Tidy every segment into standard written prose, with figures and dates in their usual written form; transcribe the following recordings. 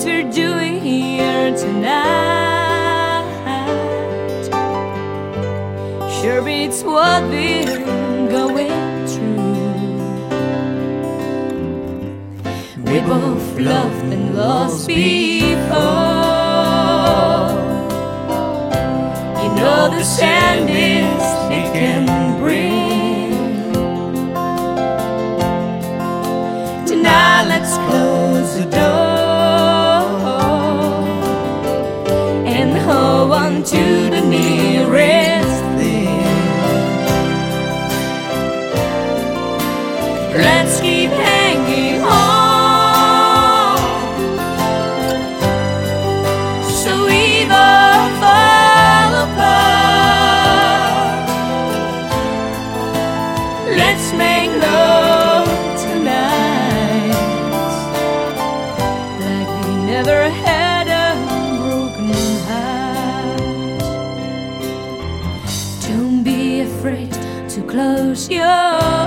we're doing here tonight sure beats what we're going through. We both loved and lost before. You know the sadness it can bring. Tonight let's close the door and hold on to the nearest thing. Let's keep hanging on so we don't fall apart. Let's make love tonight like we never had a broken heart. Don't be afraid to close your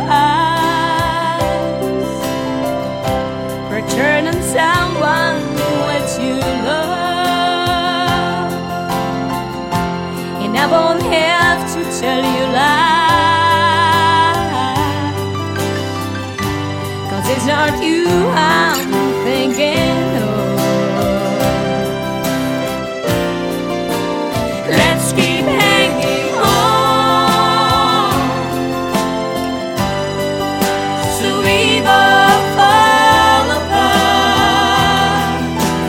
eyes. Return on someone that you love, and I won't have to tell you lies, 'cause it's not you I'm thinking of. Let's keep hanging on so we both fall apart.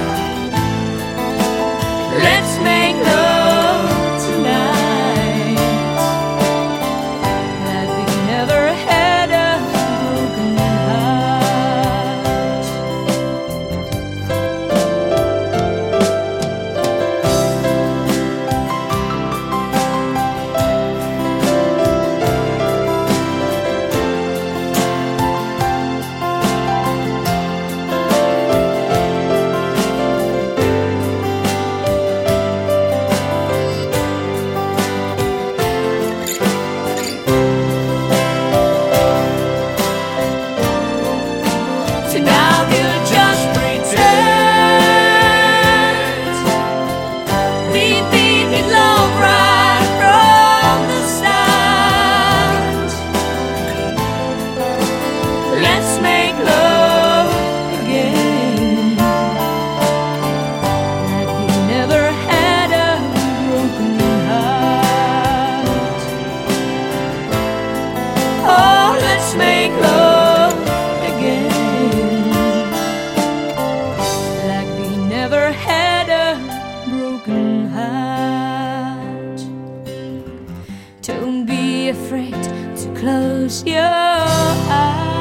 Let's make love tonight like we never had a broken heart. So now we'll just pretend we beat it love right from the start. Let's make love again like we never had a broken heart. Oh, let's make love again like we never had a broken heart. Don't be afraid to close your eyes.